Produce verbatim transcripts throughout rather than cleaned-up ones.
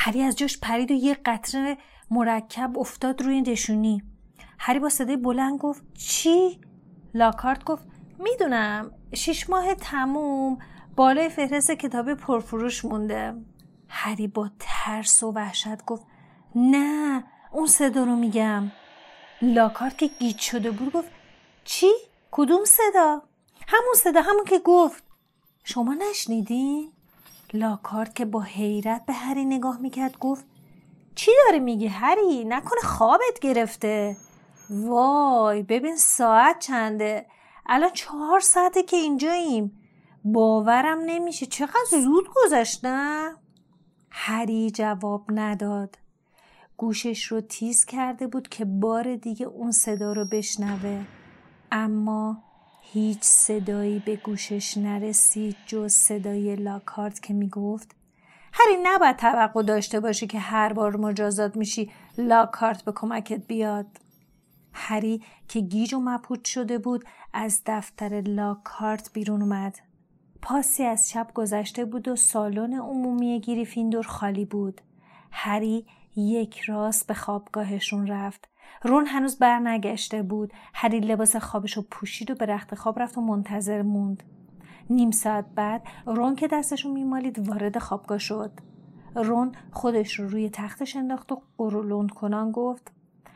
هری از جاش پرید و یه قطره مرکب افتاد روی نشونی. هری با صدای بلند گفت چی؟ لاکارت گفت میدونم، شش ماه تموم بالای فهرست کتاب پرفروش مونده. هری با ترس و وحشت گفت نه، اون صدا رو میگم. لاکارت که گیج شده بود گفت چی؟ کدوم صدا؟ همون صدا، همون که گفت. شما نشنیدین؟ لاکارت که با حیرت به هری نگاه میکرد گفت چی داری میگی هری؟ نکنه خوابت گرفته؟ وای ببین ساعت چنده، الان چهار ساعته که اینجاییم. باورم نمیشه چقدر زود گذشته. هری جواب نداد. گوشش رو تیز کرده بود که بار دیگه اون صدا رو بشنوه، اما هیچ صدایی به گوشش نرسید جز صدای لاکارت که میگفت هری نباید توقع داشته باشی که هر بار مجازات میشی لاکارت به کمکت بیاد. هری که گیج و مبهوت شده بود از دفتر لاکارت بیرون اومد. پاسی از شب گذشته بود و سالن عمومی گریفیندور خالی بود. هری یک راست به خوابگاهشون رفت. رون هنوز بر نگشته بود. هری لباس خوابشو پوشید و به رخت خواب رفت و منتظر موند. نیم ساعت بعد رون که دستشو میمالید وارد خوابگاه شد. رون خودش رو روی تختش انداخت و قرولند کنان گفت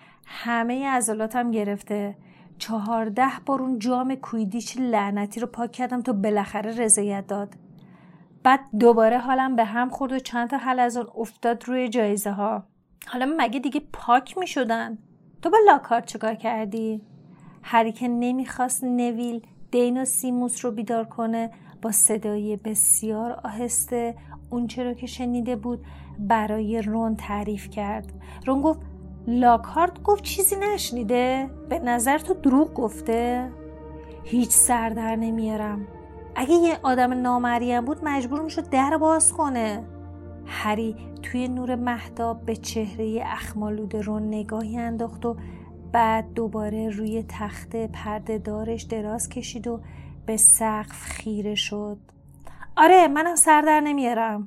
همه عضلاتم گرفته. چهارده بار اون جام کویدیچ لعنتی رو پاک کردم تا بالاخره رضایت داد. بعد دوباره حالم به هم خورد و چند تا حلزون افتاد روی جایزه ها. حالا مگه دیگه پاک می شدن؟ تو با لاکارت چیکار کردی؟ هری که نمیخواست نویل، دین و سیموس رو بیدار کنه با صدای بسیار آهسته اون چرا که شنیده بود برای رون تعریف کرد. رون گفت لاکارت گفت چیزی نشنیده؟ به نظر تو دروغ گفته؟ هیچ سر در نمیارم. اگه یه آدم نامریم بود مجبور میشد در باز کنه. هری توی نور مهتاب به چهره اخمالود رون نگاهی انداخت و بعد دوباره روی تخت پرده دارش دراز کشید و به سقف خیره شد. آره منم سر در نمیارم.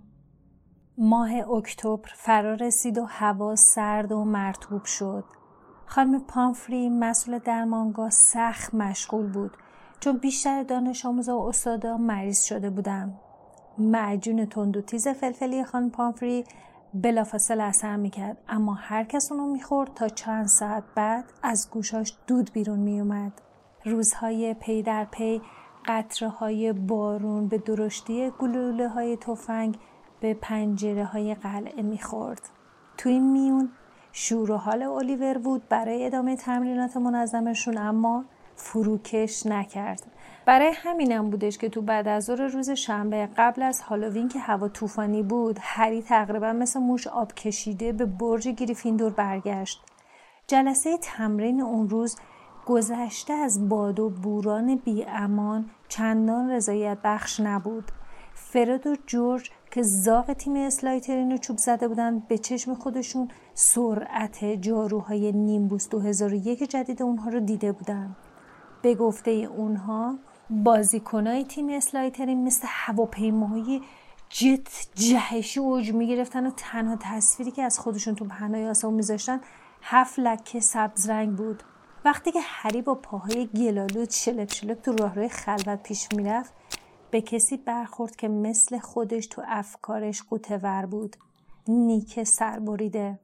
ماه اکتبر فرا رسید و هوا سرد و مرطوب شد. خانم پامفری مسئول درمانگاه سخت مشغول بود چون بیشتر دانش آموزا و استادا مریض شده بودن. معجون تند و تیز فلفلی خانم پامفری بلافاصله اثر میکرد، اما هر کس اونو میخورد تا چند ساعت بعد از گوشاش دود بیرون میومد. روزهای پی در پی قطره های بارون به درشتی گلوله های تفنگ به پنجره های قلعه میخورد. توی میون شور و حال الیور وود برای ادامه تمرینات منظمشون اما فروکش نکرد. برای همینم بودش که تو بعد از ظهر روز شنبه قبل از هالووین که هوا طوفانی بود، هری تقریبا مثل موش آب کشیده به برج گریفیندور برگشت. جلسه تمرین اون روز گذشته از باد و بوران بی امان چندان رضایت بخش نبود. فرد و جورج که زاغ تیم اسلایترین رو چوب زده بودن به چشم خودشون سرعت جاروهای نیمبوس دو هزار و یک جدید اونها رو دیده بودن. به گفته اونها بازیکنای تیم اسلایترین مثل هواپیماهای جت جهشی اوج میگرفتن و تنها تصویری که از خودشون تو پهنای آسمون میذاشتن هفت لکه سبز رنگ بود. وقتی که هری با پاهای گلالود شلپ شلپ تو راهروی خلوت پیش میرفت به کسی برخورد که مثل خودش تو افکارش غوطه‌ور بود. نیک سربریده،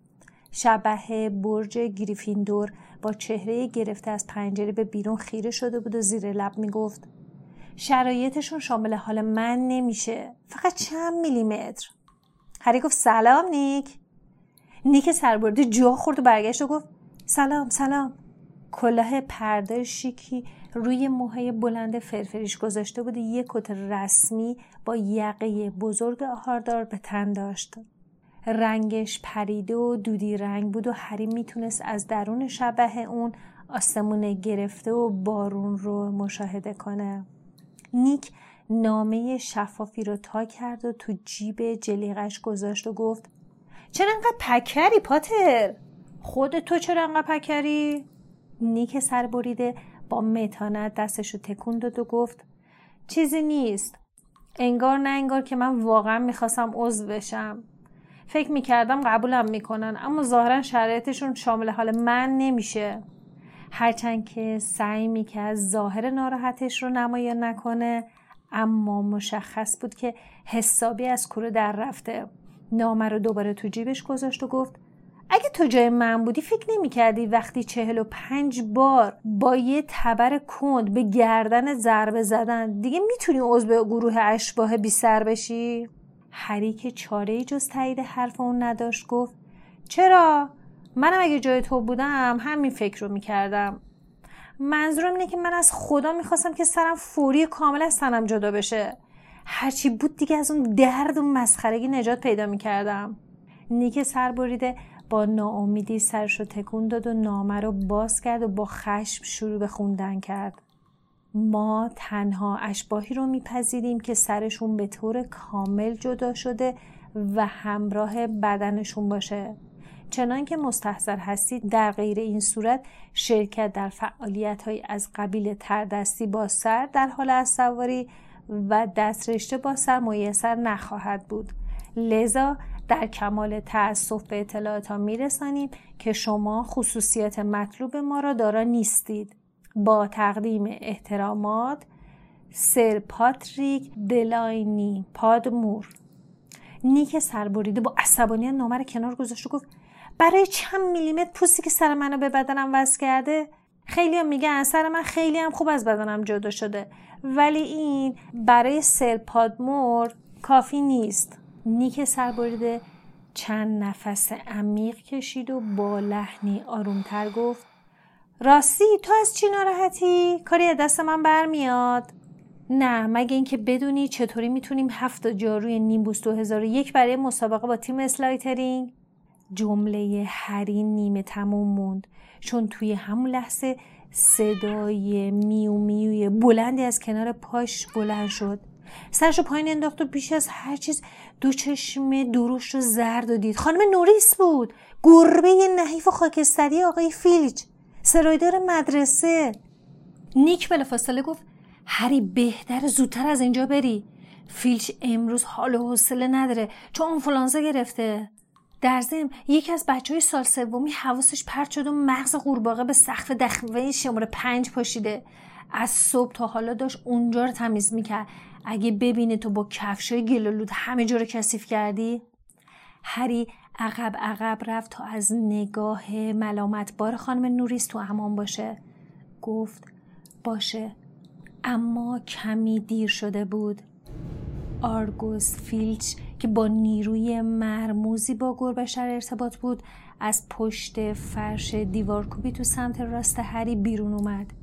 شبح برج گریفیندور با چهره گرفته از پنجره به بیرون خیره شده بود و زیر لب میگفت شرایطشون شامل حال من نمیشه، فقط چند میلیمتر. هری گفت سلام نیک. نیک سربریده جا خورد و برگشت و گفت سلام سلام. کلاه پرده شیکی روی موهای بلند فرفریش گذاشته بود، یک کت رسمی با یقه بزرگ آهاردار به تن داشت. رنگش پریده و دودی رنگ بود و هری میتونست از درون شبح اون آسمون گرفته و بارون رو مشاهده کنه. نیک نامه شفافی رو تا کرد و تو جیب جلیقش گذاشت و گفت چرا انقدر پکری پاتر؟ خود تو چرا انقدر پکری؟ نیک سربریده با متانت دستشو تکون داد و گفت چیزی نیست. انگار نه انگار که من واقعا میخواستم عضو بشم. فکر میکردم قبولم میکنن، اما ظاهرا شرایطشون شامل حال من نمیشه. هرچند که سعی میکرد ظاهر ناراحتش رو نمایان نکنه، اما مشخص بود که حسابی از کوره در رفته. نامه رو دوباره تو جیبش گذاشت و گفت اگه تو جای من بودی فکر نمی کردی وقتی چهل و پنج بار با یه تبر کند به گردن ضربه زدن دیگه میتونی عضو گروه اشباح بی سر بشی؟ هری که چاره‌ای جز تایید حرف اون نداشت گفت چرا؟ منم اگه جای تو بودم همین فکر رو میکردم. منظورم اینه که من از خدا میخواستم که سرم فوری کامل از تنم جدا بشه. هرچی بود دیگه از اون درد و مسخرگی نجات پیدا میکردم. نیک سربریده با ناامیدی سرش رو تکون داد و نامه رو باز کرد و با خشم شروع به خوندن کرد. ما تنها اشباحی رو میپذیریم که سرشون به طور کامل جدا شده و همراه بدنشون باشه. چنان که مستحضر هستید در غیر این صورت شرکت در فعالیت‌های از قبیل تردستی با سر در حال اسواری و دسترشته با سر میسر نخواهد بود. لذا در کمال تأسف به اطلاعاتان میرسانیم که شما خصوصیت مطلوب ما را دارا نیستید. با تقدیم احترامات سر پاتریک دلاینی پادمور. نیک سربریده با عصبانیت نامه را کنار گذاشت و گفت برای چند میلیمتر پوستی که سر منو به بدنم وصل کرده؟ خیلی هم میگن سر من خیلی هم خوب از بدنم جدا شده، ولی این برای سر پادمور کافی نیست. نیک سربریده چند نفس عمیق کشید و با لحنی آرومتر گفت راستی تو از چی ناراحتی؟ کاری از دست من برمیاد؟ نه، مگه اینکه بدونی چطوری میتونیم هفت جاروی نیمبوس دو هزار و یک برای مسابقه با تیم اسلایترینگ؟ جمله هری نیمه تموم موند چون توی همون لحظه صدای میو میوی بلندی از کنار پاش بلند شد. سرشو پایین انداخت و بیش از هر چیز دو چشم درشت و زرد و دید. خانم نوریس بود، گربه نحیف و خاکستری آقای فیلچ، سرایدار مدرسه. نیک بلافاصله گفت هری بهتر زودتر از اینجا بری. فیلچ امروز حال و حوصله نداره چون آنفولانزا گرفته. در ضمن یکی از بچهای سال سومی حواسش پرت شد و مغز قورباغه به سقف دخمه شماره پنج پاشیده. از صبح تا حالا داشت اونجا رو تمیز میکرد. اگه ببینه تو با کفشای گلالود همه جا رو کثیف کردی. هری عقب عقب رفت تا از نگاه ملامتبار خانم نوریس تو امان باشه. گفت باشه، اما کمی دیر شده بود. آرگوس فیلچ که با نیروی مرموزی با گربه‌شر ارتباط بود از پشت فرش دیوارکوبی تو سمت راست هری بیرون اومد.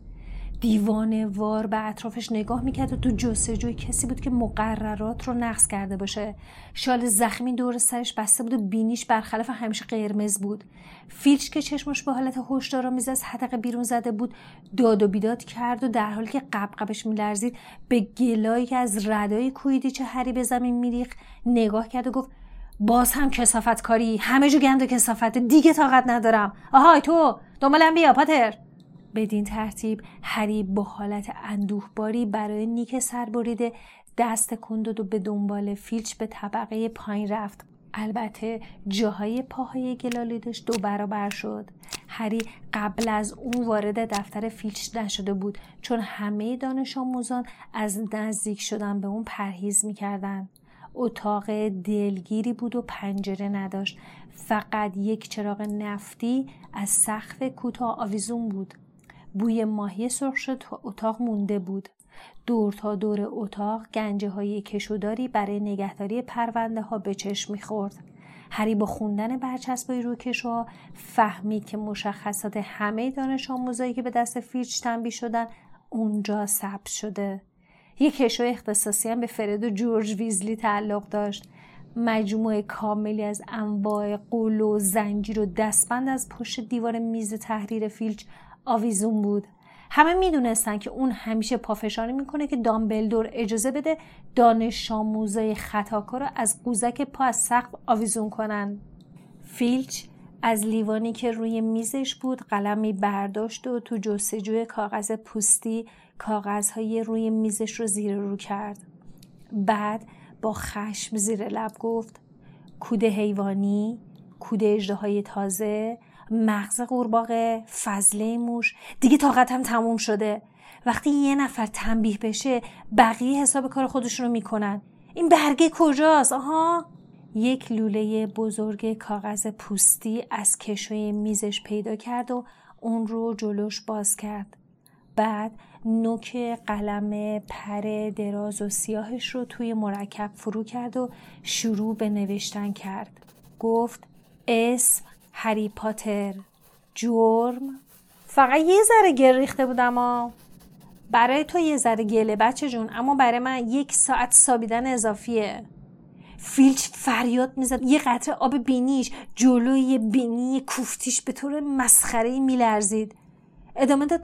دیوانه وار به اطرافش نگاه میکرد و تو جستجوی کسی بود که مقررات رو نقض کرده باشه. شال زخمی دور سرش بسته بود و بینیش برخلاف همیشه قرمز بود. فیلچ که چشمش به حالت هشدارآمیز از حدقه بیرون زده بود داد و بیداد کرد و در حالی که قبقبش میلرزید به گلایی که از ردای کویدیچ هری به زمین میریخت نگاه کرد و گفت باز هم کثافت کاری، همه جو گند و کثافت، دیگه طاقت ندارم. آهای تو دنبالم بیا پاتر. بدین ترتیب هری با حالت اندوهباری برای نیک سربریده دست تکون داد و به دنبال فیلچ به طبقه پایین رفت. البته جاهای پاهای گلالودش دو برابر شد. هری قبل از اون وارد دفتر فیلچ نشده بود چون همه دانش آموزان از نزدیک شدن به اون پرهیز می‌کردن. اتاق دلگیری بود و پنجره نداشت. فقط یک چراغ نفتی از سقف کوتاه آویزون بود. بوی ماهی سرخ شد تو اتاق مونده بود. دور تا دور اتاق گنجه های کشوداری برای نگهداری پرونده ها به چشم می‌خورد. هری با خوندن برچسبای روی کشوها فهمید که مشخصات همه دانش آموزایی که به دست فیلچ تنبیه شدن اونجا ثبت شده. یک کشو اختصاصی هم به فرد و جورج ویزلی تعلق داشت. مجموعه کاملی از انواع قول و زنجیر و دستبند از پشت دیوار میز تحریر فیلچ آویزون بود. همه میدونستن که اون همیشه پافشاری میکنه که دامبلدور اجازه بده دانش آموزای خطاکار رو از قوزک پا از سقف آویزون کنن. فیلچ از لیوانی که روی میزش بود قلمی برداشت و تو جستجوی کاغذ پوستی کاغذهای روی میزش رو زیر رو کرد. بعد با خشم زیر لب گفت کود حیوانی، کود اژدهای تازه، مغز قورباغه، فضله موش. دیگه طاقتم تموم شده. وقتی یه نفر تنبیه بشه بقیه حساب کار خودشونو میکنن. این برگه کجاست؟ آها، یک لوله بزرگ کاغذ پوستی از کشوی میزش پیدا کرد و اون رو جلوش باز کرد. بعد نوک قلم پر دراز و سیاهش رو توی مرکب فرو کرد و شروع به نوشتن کرد. گفت اسم هری پاتر، جرم. فقط یه ذره گل ریخته بودم ها. برای تو یه ذره گله بچه جون، اما برای من یک ساعت سابیدن اضافیه. فیلچ فریاد میزد. یه قطره آب بینیش جلوی بینی کوفتیش به طور مسخره‌ای میلرزید. ادامه داد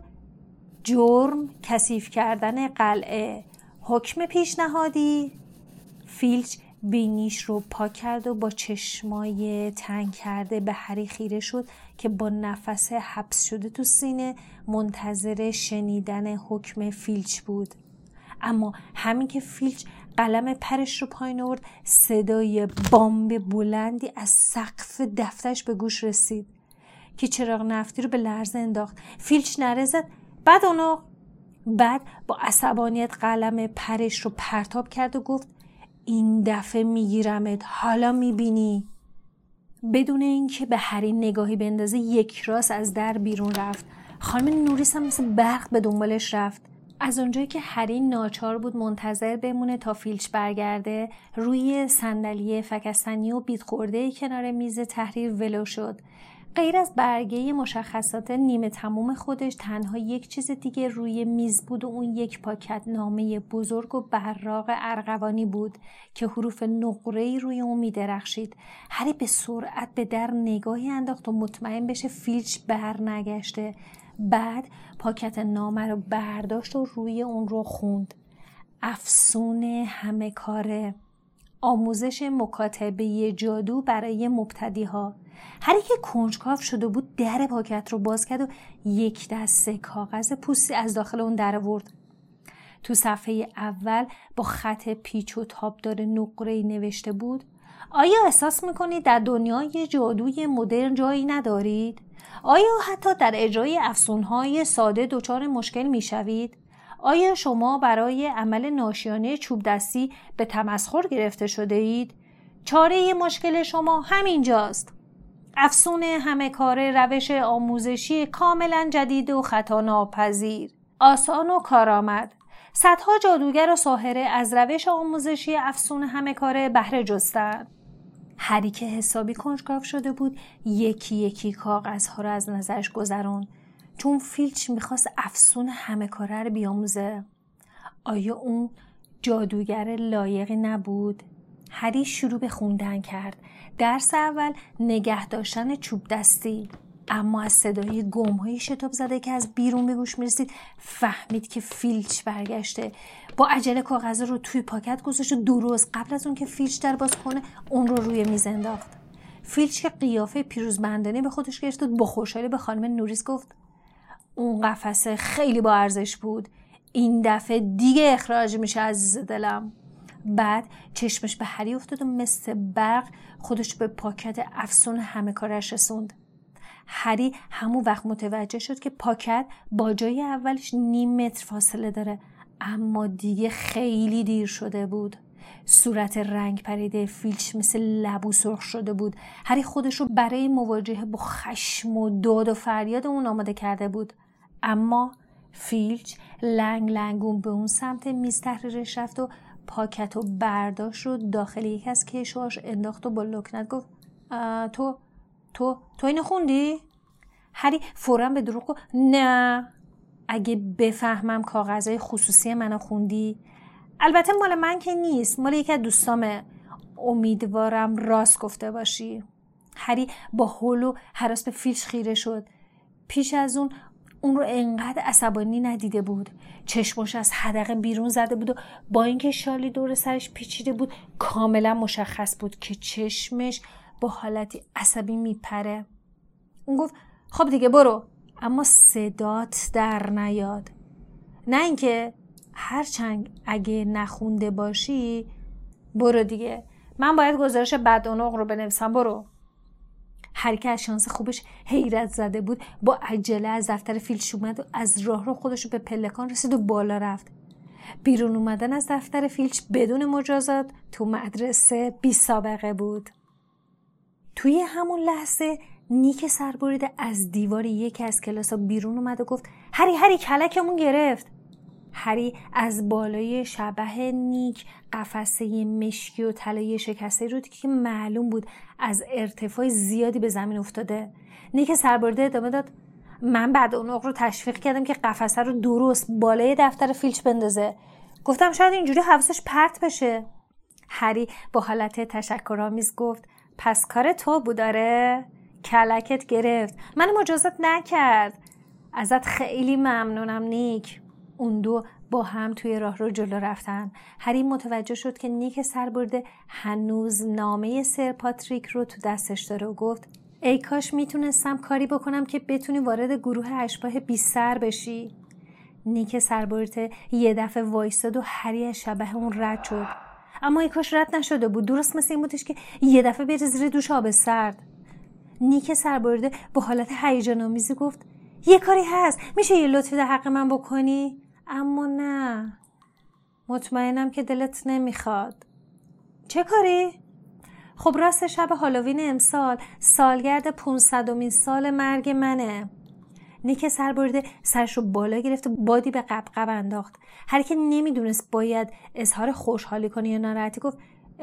جرم کثیف کردن قلعه، حکم پیشنهادی. فیلچ بینیش رو پاک کرد و با چشمای تنگ کرده به هری خیره شد که با نفس حبس شده تو سینه منتظر شنیدن حکم فیلچ بود. اما همین که فیلچ قلم پرش رو پایین آورد صدای بامب بلندی از سقف دفترش به گوش رسید که چراغ نفتی رو به لرزه انداخت. فیلچ نره زد بعد اونو بعد با عصبانیت قلم پرش رو پرتاب کرد و گفت این دفعه میگیرمت، حالا میبینی. بدون اینکه به هری نگاهی بندازه یک راست از در بیرون رفت. خانم نوریس هم مثل برق به دنبالش رفت. از اونجایی که هری ناچار بود منتظر بمونه تا فیلچ برگرده، روی صندلی فکستنی و بیت خورده کنار میز تحریر ولو شد. غیر از برگه مشخصات نیمه تموم خودش تنها یک چیز دیگه روی میز بود و اون یک پاکت نامه بزرگ و براق ارغوانی بود که حروف نقره‌ای روی اون می‌درخشید. هری به سرعت به در نگاهی انداخت و مطمئن بشه فیلچ بر نگشته. بعد پاکت نامه رو برداشت و روی اون رو خوند. افسون همه کاره، آموزش مکاتبه جادو برای مبتدی‌ها. هری که کنجکاو شده بود در پاکت رو باز کرد و یک دسته کاغذ پوستی از داخل اون در آورد. تو صفحه اول با خط پیچ و تابدار نقره‌ای نوشته بود آیا احساس میکنید در دنیای جادوی مدرن جایی ندارید؟ آیا حتی در اجرای افسونهای ساده دچار مشکل میشوید؟ آیا شما برای عمل ناشیانه چوب دستی به تمسخر گرفته شده اید؟ چاره مشکل شما همینجاست. افسون همه کاره روش آموزشی کاملا جدید و خطا ناپذیر، آسان و کارآمد. صدها جادوگر و ساحره از روش آموزشی افسون همه کاره بهره جستند. هری که حسابی کنجکاو شده بود یکی یکی کاغذها رو از نظرش گذرون، چون فیلچ میخواست افسون همه کاره رو بیاموزه. آیا اون جادوگر لایقی نبود؟ هری شروع به خوندن کرد. درس اول نگه داشتن چوب دستی. اما از صدای گم‌های شتاب زده که از بیرون به گوش میرسید فهمید که فیلچ برگشته. با عجله کاغذ رو توی پاکت گذاشت و درست قبل از اون که فیلچ در باز کنه اون رو روی میز انداخت. فیلچ که قیافه پیروزمندانه به خودش گرفت و با خوشحالی به خانم نوریس گفت اون قفسه خیلی با ارزش بود، این دفعه دیگه اخراج میشه عزیز دلم. بعد چشمش به هری افتاد و مثل برق خودش به پاکت افسون همه کارش رسوند. هری همون وقت متوجه شد که پاکت با جای اولش نیم متر فاصله داره، اما دیگه خیلی دیر شده بود. صورت رنگ پریده فیلچ مثل لبو سرخ شده بود. هری خودش رو برای مواجهه با خشم و داد و فریاد اون آماده کرده بود، اما فیلچ لنگ لنگون به اون سمت میز تحریرش رفت و پاکت و برداشت رو داخل یک از کشوهاش انداخت و با لکنت گفت تو تو تو اینو خوندی؟ هری فوراً به دروغ گفت نه، اگه بفهمم کاغذهای خصوصی منو خوندی. البته مال من که نیست، مال یکی از دوستامه. امیدوارم راست گفته باشی. هری با هول و هراس به فیلچ خیره شد. پیش از اون اون رو انقدر عصبانی ندیده بود. چشمش از حدقه بیرون زده بود و با اینکه شالی دور سرش پیچیده بود کاملا مشخص بود که چشمش با حالتی عصبی میپره. اون گفت خب دیگه برو، اما صدات در نیاد. نه اینکه هرچند اگه نخونده باشی برو دیگه، من باید گزارش بدعنق رو بنویسم، برو. هری که از شانس خوبش حیرت زده بود با عجله از دفتر فیلچ اومد و از راه رو خودش رو به پلکان رسید و بالا رفت. بیرون اومدن از دفتر فیلچ بدون مجازات تو مدرسه بی سابقه بود. توی همون لحظه نیک سربریده از دیوار یکی از کلاس‌ها بیرون اومد و گفت هری هری کلکمون گرفت. هری از بالای شبح نیک قفسه مشکی و طلایی شکسته رو که معلوم بود از ارتفاع زیادی به زمین افتاده. نیک سربریده ادامه داد من بعد اون رو تشویق کردم که قفسه رو درست بالای دفتر فیلچ بندازه. گفتم شاید اینجوری حواسش پرت بشه. هری با حالت تشکرآمیز گفت پس کار تو بود داره؟ کلکت گرفت. من مجازات نکرد. ازت خیلی ممنونم نیک. اون دو با هم توی راه رو جلو رفتن. هری متوجه شد که نیک سربرده هنوز نامه سر پاتریک رو تو دستش داره و گفت ای کاش میتونستم کاری بکنم که بتونی وارد گروه اشباح بی سر بشی. نیک سربرده یه دفعه وایساد و هری از شبح اون رد شد. اما ای کاش رد نشده بود. درست مثل این بودش که یه دفعه بره زیر دوش آب سرد. نیک سربرده با حالت هیجان آمیزی گفت یه کاری هست، میشه یه لطفی در حق من بکنی؟ اما نه، مطمئنم که دلت نمیخواد. چه کاری؟ خب راست شب هالووین امسال سالگرد پونصدمین سال مرگ منه. نیک سربرده سرش رو بالا گرفت و بادی به قبقب انداخت. هر کی نمیدونست باید اظهار خوشحالی کنه یا ناراحتی گفت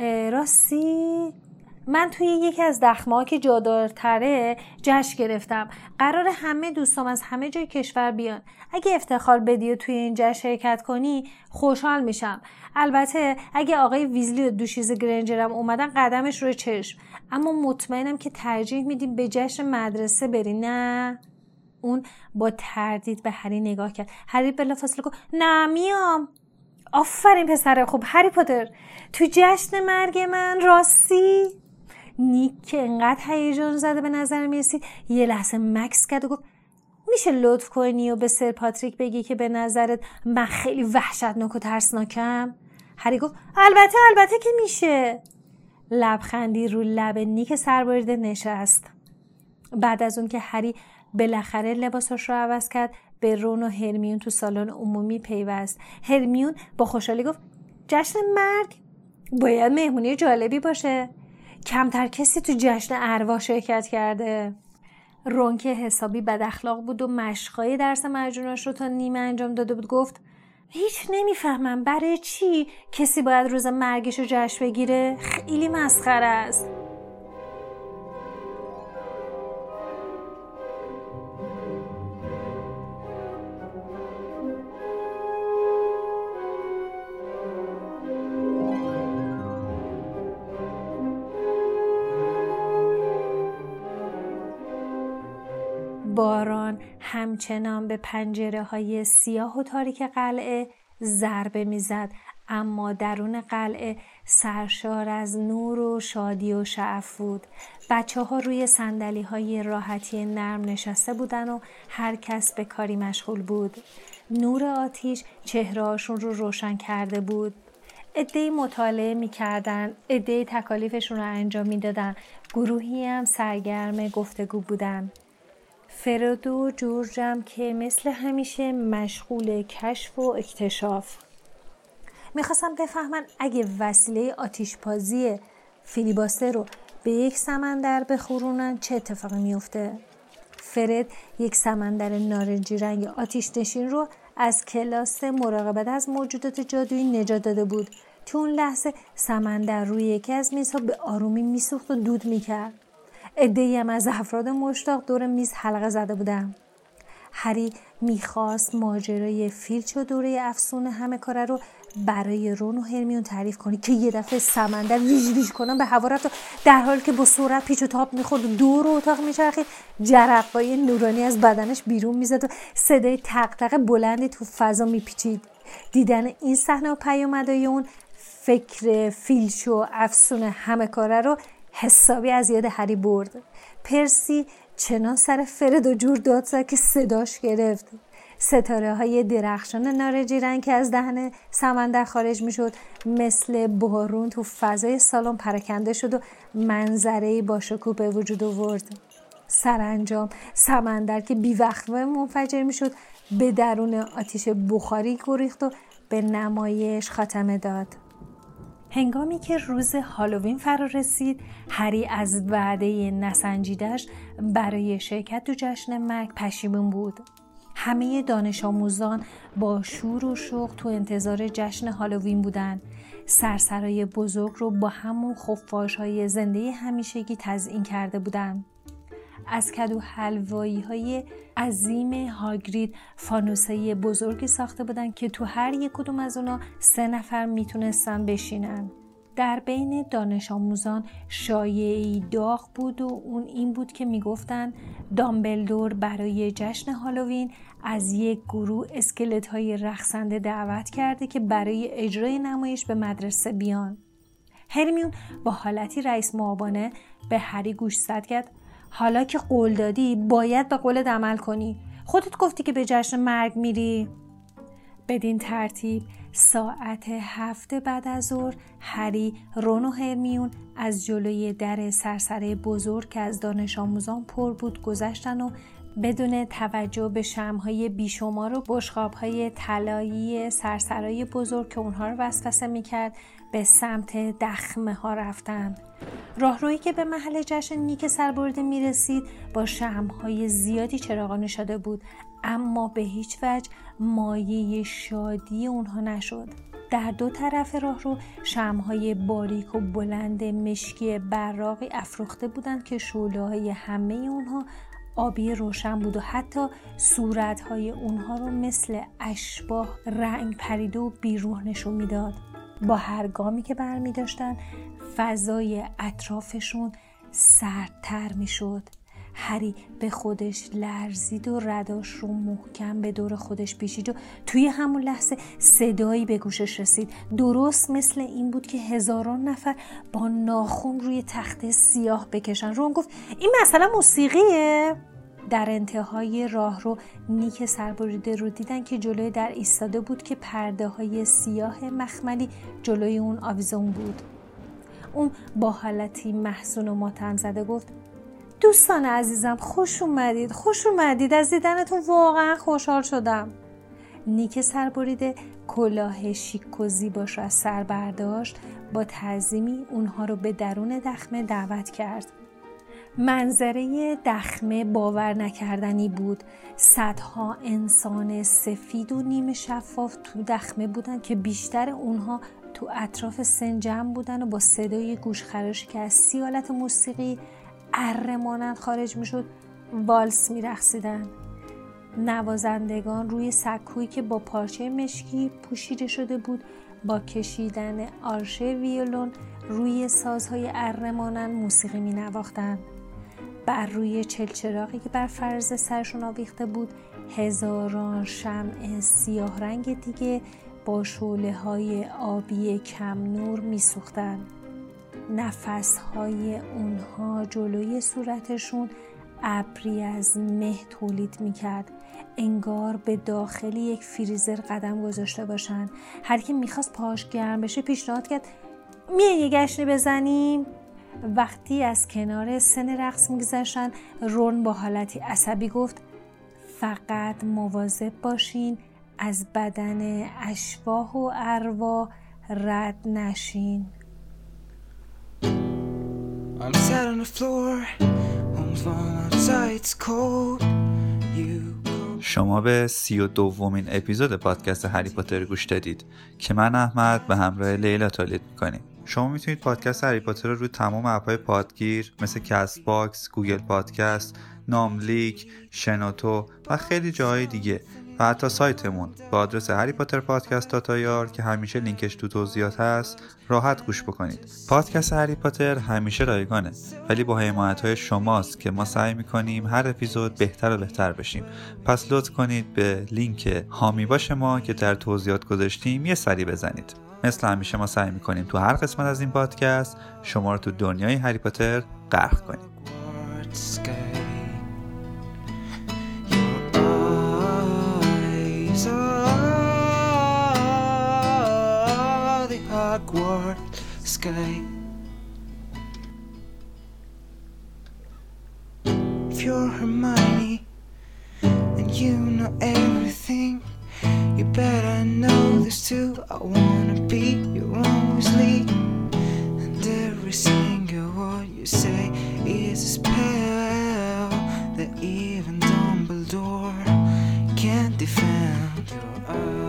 راستی من توی یکی از دخمه‌ها که جادارتره جشن گرفتم. قرار همه دوستام از همه جای کشور بیان. اگه افتخار بدی و توی این جشن شرکت کنی خوشحال میشم. البته اگه آقای ویزلی و دوشیز گرنجرم اومدن قدمش روی چشم. اما مطمئنم که ترجیح میدیم به جشن مدرسه بری. نه؟ اون با تردید به هری نگاه کرد. هری بلافاصله گفت نه میام. آفرین پسر خوب. هری پاتر تو جشن مرگ من راستی؟ نیک که انقدر هیجان زده به نظر میرسید یه لحظه مکس کرد و گفت میشه لطف کنی و به سر پاتریک بگی که به نظرت من خیلی وحشتناک و ترسناکم؟ هری گفت البته البته که میشه. لبخندی رو لب نیک سربریده نشست. بعد از اون که هری بالاخره لباسش رو عوض کرد به رون و هرمیون تو سالن عمومی پیوست. هرمیون با خوشحالی گفت جشن مرگ باید مهمونی جالبی باشه. کمتر کسی تو جشن ارواح شرکت کرده. رون که حسابی بد اخلاق بود و مشقای درس مرجوناش رو تا نیمه انجام داده بود گفت هیچ نمیفهمم برای چی کسی باید روز مرگش رو جشن بگیره؟ خیلی مسخره است. باران همچنان به پنجره های سیاه و تاریک قلعه ضربه میزد، اما درون قلعه سرشار از نور و شادی و شعف بود. بچه ها روی صندلی های راحتی نرم نشسته بودن و هر کس به کاری مشغول بود. نور آتیش چهرهاشون رو روشن کرده بود. عده‌ای مطالعه می‌کردن، عده‌ای تکالیفشون رو انجام می‌دادن، گروهی هم سرگرم گفتگو بودن. فرد و جورجم که مثل همیشه مشغول کشف و اکتشاف. میخواستم بفهمن اگه وسیله آتیش‌بازی فیلیباستر رو به یک سمندر بخورونن چه اتفاقی میفته. فرد یک سمندر نارنجی رنگ آتیش نشین رو از کلاس مراقبت از موجودات جادویی نجات داده بود. تو اون لحظه سمندر روی یکی از میزها به آرومی میسوخت و دود میکرد. عده‌ای هم از افراد مشتاق دور میز حلقه زده بودن. هری میخواست ماجرای فیلچ و دوره افسون همه کاره رو برای رون و هرمیون تعریف کنی که یه دفعه سمندر ویژ ویژ کنن به هوا رفت و در حالی که با سرعت پیچ و تاب میخورد و دور اتاق میچرخید جرقه‌های نورانی از بدنش بیرون میزد و صدای تق تق بلندی تو فضا میپیچید. دیدن این صحنه و پیامدهای اون فکر فیلچ و افسون همه کاره رو حسابی از یاد هری برد. پرسی چنان سر فرد و جور داد زد که صداش گرفت. ستاره های درخشان نارنجی رنگ که از دهن سمندر خارج میشد مثل بارون تو فضای سالن پراکنده شد و منظره‌ای با شکوه به وجود آورد. سرانجام سمندر که بی‌وقفه منفجر میشد به درون آتش بخاری گریخت و به نمایش خاتمه داد. هنگامی که روز هالووین فرا رسید، هری از وعده نسنجیدش برای شرکت تو جشن مرگ پشیمون بود. همه دانش آموزان با شور و شوق تو انتظار جشن هالووین بودند. سرسرای بزرگ رو با همون خفاش‌های زنده همیشگی تزیین کرده بودند. از کدو حلوایی های عظیم هاگرید فانوسه بزرگی ساخته بودن که تو هر یک کدوم از اونا سه نفر میتونستن بشینن. در بین دانش آموزان شایعی داغ بود و اون این بود که میگفتن دامبلدور برای جشن هالووین از یک گروه اسکلت های رقصنده دعوت کرده که برای اجرای نمایش به مدرسه بیان. هرمیون با حالتی رئیس معاونه به هری گوشزد کرد: حالا که قول دادی باید به قولت عمل کنی. خودت گفتی که به جشن مرگ میری. بدین ترتیب ساعت هفت بعد از ظهر هری، رون و هرمیون از جلوی در سرسره بزرگ که از دانش آموزان پر بود گذشتن و بدون توجه به شمع‌های بیشمار و بشقاب‌های طلایی سرسرای بزرگ که اونها رو وسوسه می‌کرد به سمت دخمه ها رفتند. راهرویی که به محل جشن نیک سربرده می‌رسید با شمع‌های زیادی چراغانی شده بود، اما به هیچ وجه مایه شادی اونها نشد. در دو طرف راهرو شمع‌های باریک و بلند مشکی براقی افروخته بودند که شعله‌های همه اونها آبی روشن بود و حتی صورت‌های اونها رو مثل اشباح رنگ پریده و بیروح نشون میداد. با هر گامی که برمی داشتن فضای اطرافشون سردتر می شد. هری به خودش لرزید و رداش رو محکم به دور خودش پیچید و توی همون لحظه صدایی به گوشش رسید. درست مثل این بود که هزاران نفر با ناخن روی تخت سیاه بکشن. رون گفت: این مثلا موسیقیه؟ در انتهای راه رو نیک سربریده رو دیدن که جلوی در ایستاده بود که پرده های سیاه مخملی جلوی اون آویزون بود. اون با حالتی محزون و ماتم زده گفت: دوستان عزیزم، خوش اومدید خوش اومدید از دیدنتون واقعا خوشحال شدم. نیک سربریده کلاه شیک و زیباش را از سر برداشت، با تعظیمی اونها رو به درون دخمه دعوت کرد. منظره دخمه باور نکردنی بود. صدها انسان سفید و نیمه شفاف تو دخمه بودن که بیشتر اونها تو اطراف سن جمع بودن و با صدای گوشخراشی که از سی آلت موسیقی اره مانند خارج می شد والس می رقصیدن. نوازندگان روی سکویی که با پارچه مشکی پوشیده شده بود با کشیدن آرشه ویولون روی سازهای اره مانند موسیقی می نواختن. بر روی چلچراغی که بر فرز سرشون آویخته بود هزاران شمع سیاه رنگ دیگه با شعله‌های آبی کم نور می سوختن. نفس‌های اونها جلوی صورتشون ابری از مه تولید می‌کرد، انگار به داخل یک فریزر قدم گذاشته باشن. هر کی می‌خواست پاش گرم بشه پیشنهاد کرد: میای یه گشنی بزنیم؟ وقتی از کنار سن رقص می‌گذشتن، رون با حالتی عصبی گفت: فقط مواظب باشین از بدن اشباح و ارواح رد نشین. I'm sat on the floor, home's long outside, it's cold. You شما به سی و دومین اپیزود پادکست هری پاتر گوش دادید که من احمد به همراه لیلا تولید میکنیم. شما میتونید پادکست هری پاتر رو روی تمام اپ‌های پادگیر مثل کست باکس، گوگل پادکست، ناملیک، شنوتو و خیلی جاهای دیگه و حتی سایتمون با آدرس هری پاتر پادکست دات آی آر که همیشه لینکش تو توضیحات هست راحت گوش بکنید. پادکست هری پاتر همیشه رایگانه، ولی با حمایت‌های شماست که ما سعی می‌کنیم هر اپیزود بهتر و بهتر بشیم. پس لطف کنید به لینک حامی باش ما که در توضیحات گذاشتیم یه سری بزنید. مثل همیشه ما سعی می‌کنیم تو هر قسمت از این پادکست شما رو تو دنیای هری پاتر غرق کنیم. Hogwarts sky. If you're Hermione and you know everything, you better know this too. I wanna be your own Weasley, and every single word you say is a spell that even Dumbledore can't defend. You're